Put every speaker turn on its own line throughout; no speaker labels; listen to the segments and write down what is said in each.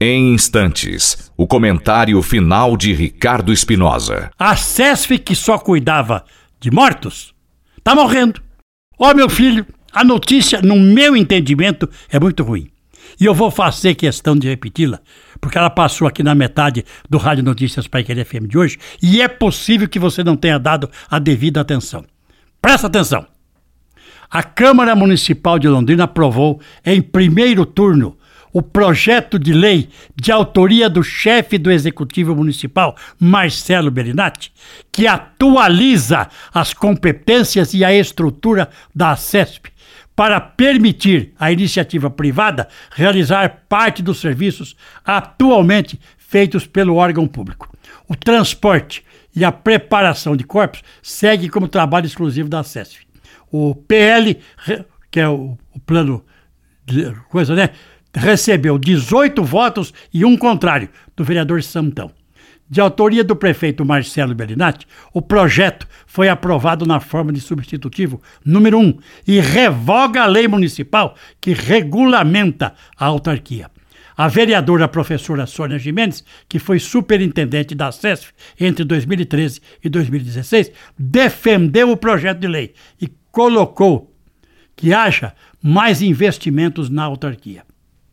Em instantes, o comentário final de Ricardo Espinosa.
A CESF, que só cuidava de mortos, tá morrendo. Ó, meu filho, a notícia, no meu entendimento, é muito ruim. E eu vou fazer questão de repeti-la, porque ela passou aqui na metade do Rádio Notícias Paiquerê FM de hoje, e é possível que você não tenha dado a devida atenção. Presta atenção. A Câmara Municipal de Londrina aprovou, em primeiro turno, o projeto de lei de autoria do chefe do Executivo Municipal, Marcelo Bellinati, que atualiza as competências e a estrutura da CESP para permitir à iniciativa privada realizar parte dos serviços atualmente feitos pelo órgão público. O transporte e a preparação de corpos segue como trabalho exclusivo da CESP. O PL, que é o plano de coisa, né? Recebeu 18 votos e um contrário, do vereador Santão. De autoria do prefeito Marcelo Bellinati, o projeto foi aprovado na forma de substitutivo número 1 e revoga a lei municipal que regulamenta a autarquia. A vereadora professora Sônia Gimenez, que foi superintendente da CESF entre 2013 e 2016, defendeu o projeto de lei e colocou que haja mais investimentos na autarquia.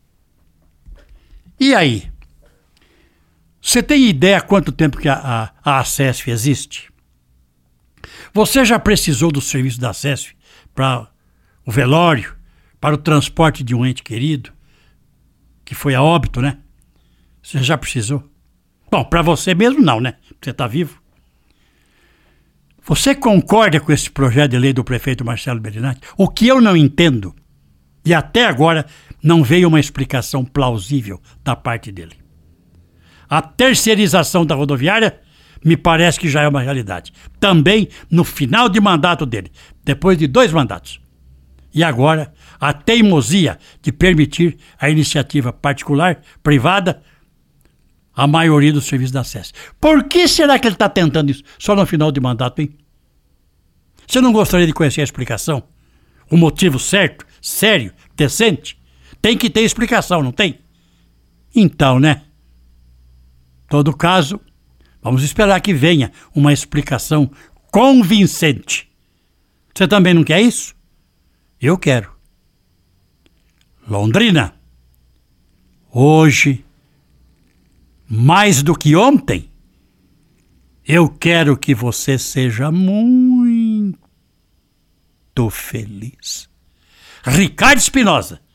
E aí? Você tem ideia há quanto tempo que a CESF existe? Você já precisou do serviço da CESF para o velório, para o transporte de um ente querido, que foi a óbito, né? Você já precisou? Bom, para você mesmo não, né? Você está vivo. Você concorda com esse projeto de lei do prefeito Marcelo Bellinati? O que eu não entendo, e até agora não veio uma explicação plausível da parte dele. A terceirização da rodoviária me parece que já é uma realidade. Também no final de mandato dele, depois de 2 mandatos. E agora, a teimosia de permitir a iniciativa particular, privada, a maioria dos serviços da SES. Por que será que ele está tentando isso só no final de mandato, hein? Você não gostaria de conhecer a explicação? O motivo certo, sério, decente? Tem que ter explicação, não tem? Então, né? Em todo caso, vamos esperar que venha uma explicação convincente. Você também não quer isso? Eu quero. Londrina, hoje, mais do que ontem, eu quero que você seja muito feliz. Ricardo Espinosa,